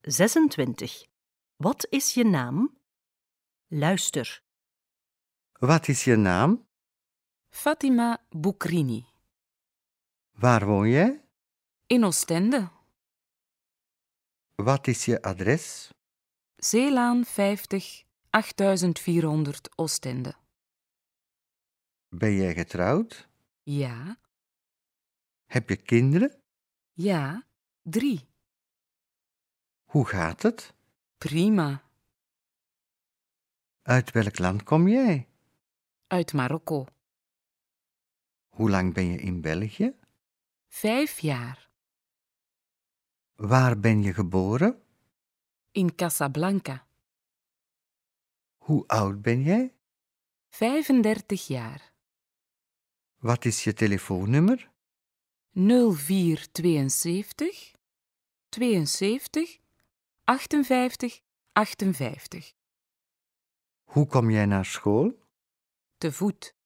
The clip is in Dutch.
26. Wat is je naam? Luister. Wat is je naam? Fatima Boukrini. Waar woon jij? In Oostende. Wat is je adres? Zeelaan 50, 8400 Oostende. Ben jij getrouwd? Ja, Heb je kinderen? ja, 3. Hoe gaat het? Prima. Uit welk land kom jij? Uit Marokko. Hoe lang ben je in België? 5 jaar. Waar ben je geboren? In Casablanca. Hoe oud ben jij? 35 jaar. Wat is je telefoonnummer? 0472 72 58 58. Hoe kom jij naar school? Te voet.